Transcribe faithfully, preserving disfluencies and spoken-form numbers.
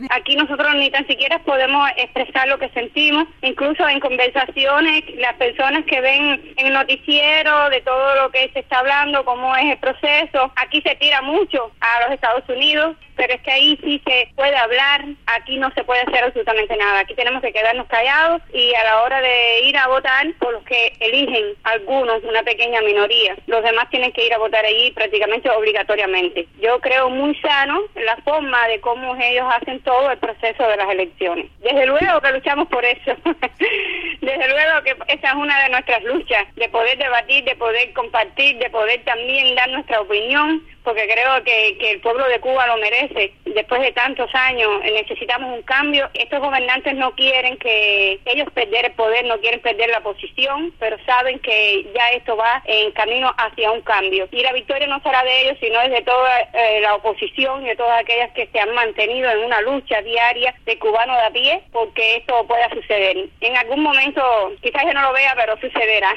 Aquí nosotros ni tan siquiera podemos expresar lo que sentimos, incluso en conversaciones, las personas que ven en el noticiero de todo lo que se está hablando, cómo es el proceso, aquí se tira mucho a los Estados Unidos, pero es que ahí sí se puede hablar, aquí no se puede hacer absolutamente nada, aquí tenemos que quedarnos callados y a la hora de ir a votar por los que eligen algunos, una pequeña minoría, los demás tienen que ir a votar allí prácticamente obligatoriamente. Yo creo muy sano la forma de cómo ellos hacen todo el proceso de las elecciones. Desde luego que luchamos por eso, desde luego que esa es una de nuestras luchas, de poder debatir, de poder compartir, de poder también dar nuestra opinión, porque creo que, que el pueblo de Cuba lo merece. Después de tantos años necesitamos un cambio. Estos gobernantes no quieren que ellos perder el poder, no quieren perder la posición, pero saben que ya esto va en camino hacia un cambio. Y la victoria no será de ellos, sino es de toda eh, la oposición y de todas aquellas que se han mantenido en una lucha diaria de cubano de a pie, porque esto pueda suceder. En algún momento, quizás yo no lo vea, pero sucederá.